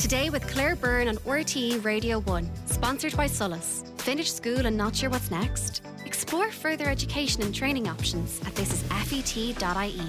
Today with Claire Byrne on RTE Radio 1, sponsored by Solus. Finish school and not sure what's next? Explore further education and training options at thisisfet.ie.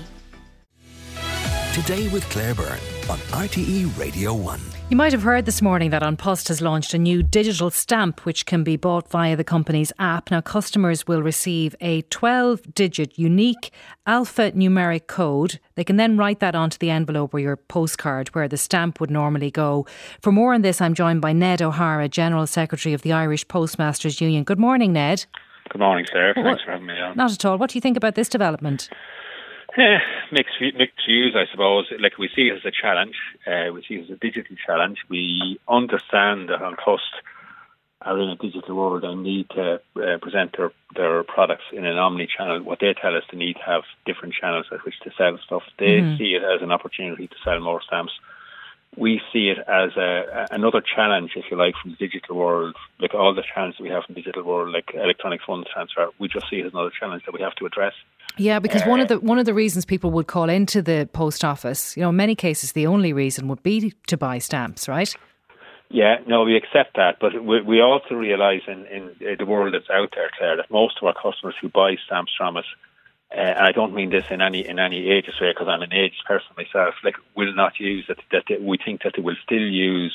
Today with Claire Byrne on RTE Radio 1. You might have heard this morning that An Post has launched a new digital stamp which can be bought via the company's app. Now, customers will receive a 12-digit unique alphanumeric code. They can then write that onto the envelope or your postcard where the stamp would normally go. For more on this, I'm joined by Ned O'Hara, General Secretary of the Irish Postmasters Union. Good morning, Ned. Good morning, Claire. Thanks for having me on. Not at all. What do you think about this development? Mixed views, I suppose. Like, we see it as a challenge. We see it as a digital challenge. We understand that An Post are in a digital world and need to present their products in an omni-channel. What they tell us, they need to have different channels at which to sell stuff. They see it as an opportunity to sell more stamps. We see it as another challenge, if you like, from the digital world. Like all the challenges we have from the digital world, like electronic funds transfer, we just see it as another challenge that we have to address. Yeah, because one of the reasons people would call into the post office, in many cases, the only reason would be to buy stamps, right? Yeah, no, we accept that, but we also realise in the world that's out there, Claire, that most of our customers who buy stamps from us, and I don't mean this in any ageist way, because I'm an aged person myself, will not use it. That we think that they will still use,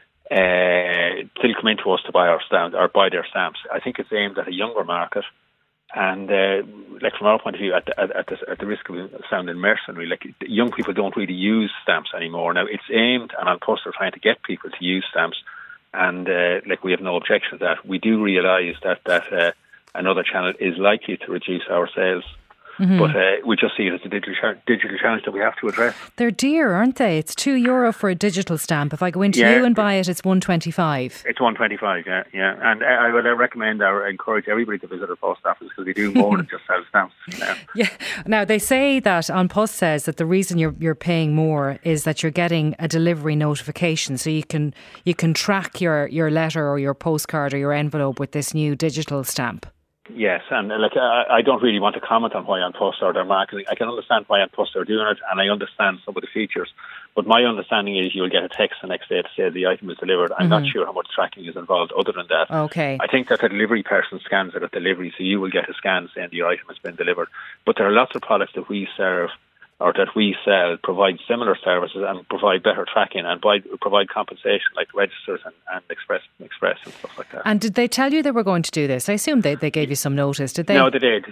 still come into us to buy our stamps or buy their stamps. I think it's aimed at a younger market. And from our point of view, at the risk of sounding mercenary, young people don't really use stamps anymore. Now it's aimed, and An Post are trying to get people to use stamps, and we have no objection to that. We do realise that another channel is likely to reduce our sales. Mm-hmm. But we just see it as a digital challenge that we have to address. They're dear, aren't they? It's €2 for a digital stamp. If I go into you and buy it, it's $1.25. It's $1.25, yeah. And I would recommend or encourage everybody to visit our post office because we do more than just sell stamps. Yeah. Now, they say that An Post says that the reason you're paying more is that you're getting a delivery notification, so you can track your letter or your postcard or your envelope with this new digital stamp. Yes, and I don't really want to comment on why An Post are their marketing. I can understand why An Post are doing it, and I understand some of the features. But my understanding is you'll get a text the next day to say the item is delivered. I'm not sure how much tracking is involved other than that. Okay. I think that the delivery person scans it at delivery, so you will get a scan saying the item has been delivered. But there are lots of products that we serve or that we sell, provide similar services and provide better tracking and provide compensation like registers and express and stuff like that. And did they tell you they were going to do this? I assume they gave you some notice, did they? No, they did.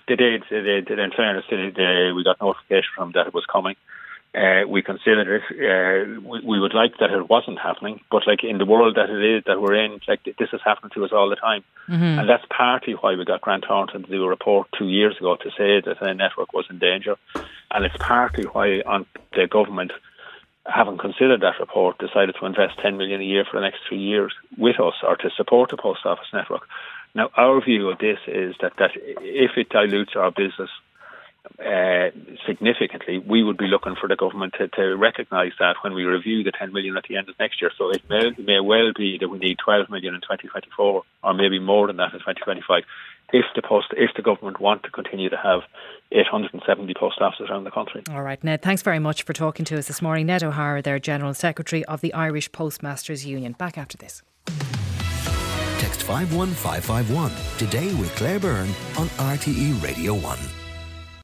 In fairness, we got notification from that it was coming. We considered it. We would like that it wasn't happening, but in the world that it is that we're in, this is happening to us all the time, and that's partly why we got Grant Thornton to do a report 2 years ago to say that the network was in danger, and it's partly why the government, having considered that report, decided to invest $10 million a year for the next 3 years with us or to support the post office network. Now, our view of this is that if it dilutes our business significantly, we would be looking for the government to recognise that when we review the 10 million at the end of next year. So it may well be that we need 12 million in 2024 or maybe more than that in 2025 if the government want to continue to have 870 post offices around the country. All right, Ned, thanks very much for talking to us this morning. Ned O'Hara, their General Secretary of the Irish Postmasters Union. Back after this. Text 51551 today with Claire Byrne on RTE Radio 1.